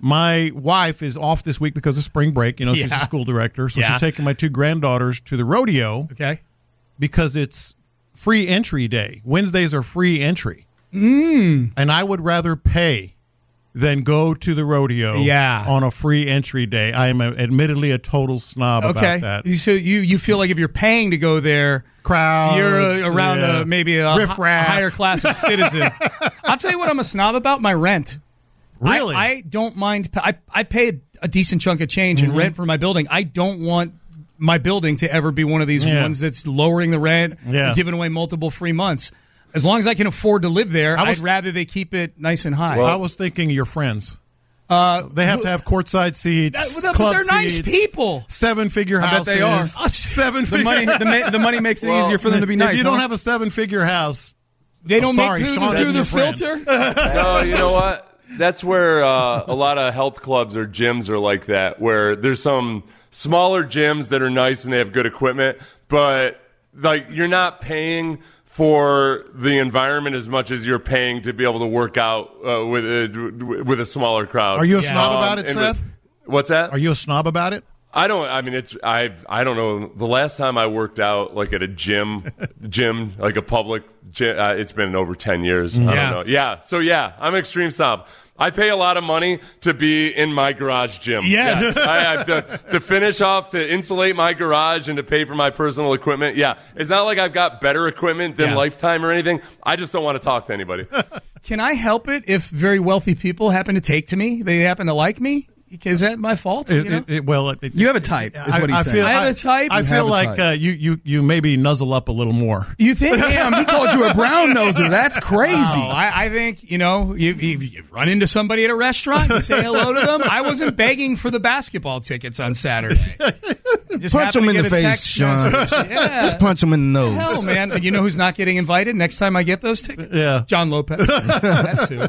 my wife is off this week because of spring break. You know, she's Yeah. a school director, so Yeah. she's taking my two granddaughters to the rodeo. Okay. Because it's free entry day. Wednesdays are free entry. Mm. And I would rather pay than go to the rodeo Yeah. on a free entry day. I am a, admittedly a total snob Okay. about that. So you you feel like if you're paying to go there, Crowds, you're uh, around yeah. a, maybe a, Riff-raff. a higher class of citizen. I'll tell you what I'm a snob about, my rent. Really? I, I don't mind. I, I pay a decent chunk of change in Mhm. rent for my building. I don't want my building to ever be one of these Yeah. ones that's lowering the rent, Yeah. giving away multiple free months. As long as I can afford to live there, I was- I'd rather they keep it nice and high. I was thinking your friends. Uh, They have to have courtside seats. That- but club they're nice seats, people. Seven-figure I bet houses. they are. Seven. The money, the, ma- the money makes it Well, easier for them to be nice. If you huh? don't have a seven-figure house, They don't I'm make sorry, through, Sean through is the your friend. filter. No, you know what? that's where uh, a lot of health clubs or gyms are like that, where there's some smaller gyms that are nice and they have good equipment, but like you're not paying for the environment as much as you're paying to be able to work out uh, with a, with a smaller crowd. Are you a snob um, about it, Seth? With, what's that? Are you a snob about it? I don't. I mean, it's. I've. I don't know. The last time I worked out, like at a gym, gym, like a public gym, uh, it's been over ten years. I Yeah. don't know. Yeah. So yeah, I'm an extreme snob. I pay a lot of money to be in my garage gym. Yes. I have to, to finish off, to insulate my garage and to pay for my personal equipment. Yeah. It's not like I've got better equipment than Yeah. Lifetime or anything. I just don't want to talk to anybody. Can I help it if very wealthy people happen to take to me? They happen to like me? Is that my fault? It, you know? it, it, well, it, You have a type, is what he's I saying. Feel, I have a type? I You feel have a like type. uh, you, you, you maybe nuzzle up a little more. You think? Damn, he called you a brown noser. That's crazy. Oh, I, I think, you know, you, you, you run into somebody at a restaurant, you say hello to them. I wasn't begging for the basketball tickets on Saturday. Just Punch happened him to in get the a face, text Sean. message. Yeah. Just punch him in the nose. Hell, man. You know who's not getting invited next time I get those tickets? Yeah. John Lopez. That's who.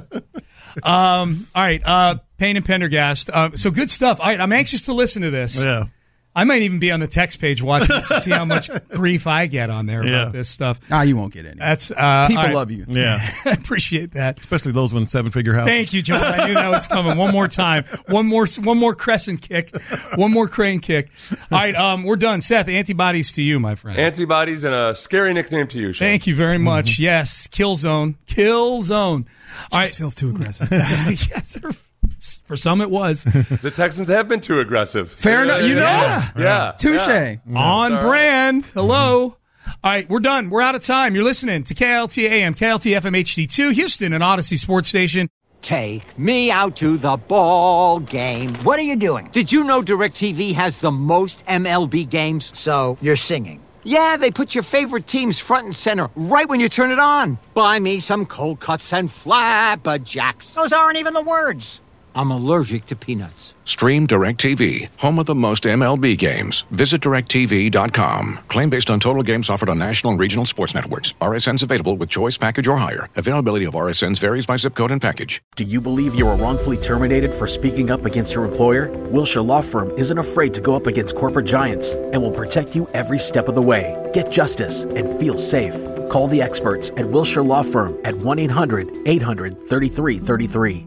Um, all right. Uh, Payne and Pendergast. Uh, so good stuff. All right. I'm anxious to listen to this. Yeah. I might even be on the text page watching this to see how much grief I get on there Yeah. about this stuff. Nah, you won't get any. That's uh, People all right. love you. Yeah. I appreciate that. Especially those with seven-figure houses. Thank you, John. I knew that was coming. One more time. One more one more crescent kick. One more crane kick. All right, um, we're done. Seth, antibodies to you, my friend. Antibodies and a scary nickname to you, Sean. Thank you very much. Yes, kill zone. Kill zone. All right. Just feels too aggressive. Yes, for some it was. The Texans have been too aggressive. Fair enough. You know. Yeah. yeah. Touche. Yeah. On Sorry. brand. Hello. All right, we're done. We're out of time. You're listening to K L T A M, K L T F M H D two, Houston, and Odyssey Sports Station. Take me out to the ball game. What are you doing? Did you know DirecTV has the most M L B games? So, you're singing. Yeah, they put your favorite teams front and center right when you turn it on. Buy me some cold cuts and flapjacks. Those aren't even the words. I'm allergic to peanuts. Stream DirecTV, home of the most M L B games. Visit direct T V dot com. Claim based on total games offered on national and regional sports networks. R S Ns available with choice package or higher. Availability of R S Ns varies by zip code and package. Do you believe you were wrongfully terminated for speaking up against your employer? Wilshire Law Firm isn't afraid to go up against corporate giants and will protect you every step of the way. Get justice and feel safe. Call the experts at Wilshire Law Firm at one eight hundred eight hundred thirty-three thirty-three.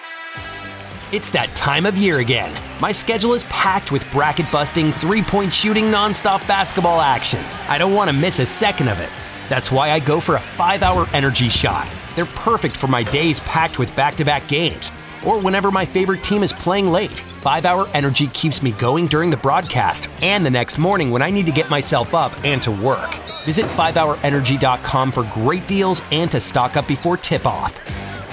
It's that time of year again. My schedule is packed with bracket-busting, three-point shooting, nonstop basketball action. I don't want to miss a second of it. That's why I go for a five-hour energy shot. They're perfect for my days packed with back-to-back games, or whenever my favorite team is playing late. five-hour energy keeps me going during the broadcast and the next morning when I need to get myself up and to work. Visit five hour energy dot com for great deals and to stock up before tip-off.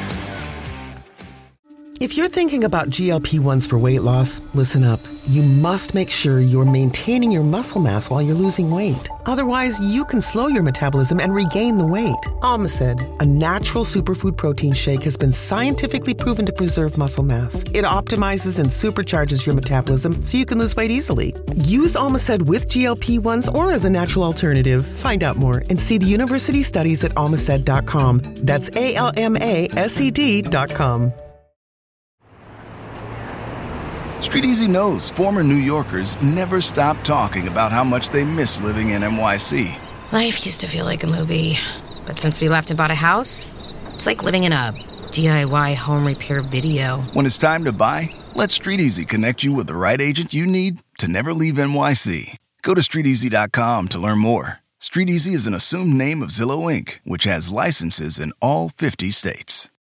If you're thinking about G L P one s for weight loss, listen up. You must make sure you're maintaining your muscle mass while you're losing weight. Otherwise, you can slow your metabolism and regain the weight. Almacid, a natural superfood protein shake, has been scientifically proven to preserve muscle mass. It optimizes and supercharges your metabolism so you can lose weight easily. Use Almacid with G L P one s or as a natural alternative. Find out more and see the university studies at almacid dot com. That's A L M A S E D dot com. Street Easy knows former New Yorkers never stop talking about how much they miss living in N Y C. Life used to feel like a movie, but since we left and bought a house, it's like living in a D I Y home repair video. When it's time to buy, let Street Easy connect you with the right agent you need to never leave N Y C. Go to street easy dot com to learn more. Street Easy is an assumed name of Zillow Incorporated, which has licenses in all fifty states.